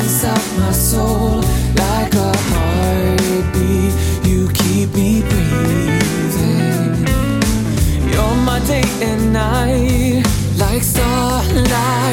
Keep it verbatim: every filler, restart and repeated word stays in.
inside my soul like a heartbeat. You keep me breathing. You're my day and night, like starlight